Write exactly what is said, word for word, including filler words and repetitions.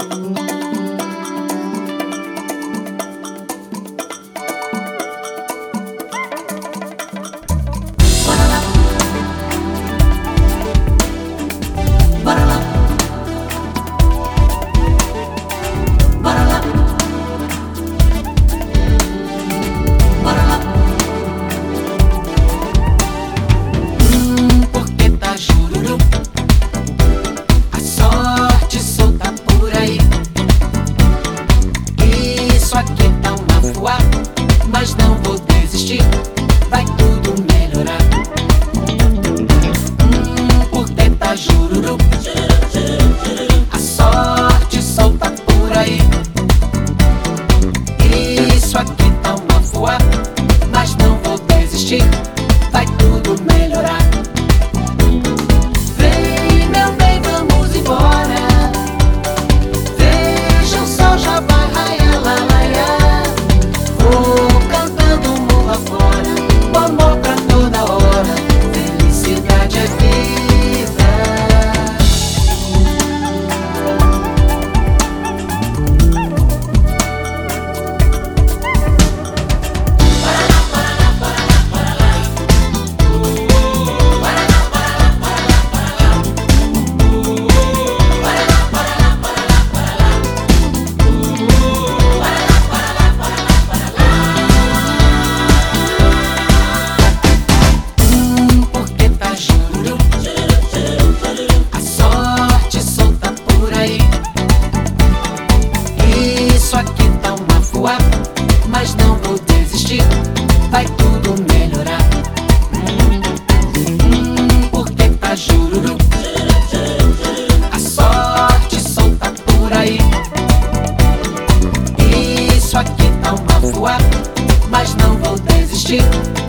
Mas não vou desistir, vai tudo melhorar. Hum, por tentar jururu, a sorte solta por aí. Isso aqui tá uma voar, mas não vou desistir, vai tudo melhorar. Vem, meu bem, vamos embora. Veja, o sol já vai raiar, lá, lá, lá. Vou amor pra toda hora, felicidade é vida. Paraná, Paraná, Paraná, Paraná. Paraná, Paraná, Paraná, Paraná. Paraná, Paraná, Paraná, mas não vou desistir, vai tudo melhorar. Hum, porque tá jururu, a sorte solta por aí. Isso aqui tá uma voar, mas não vou desistir.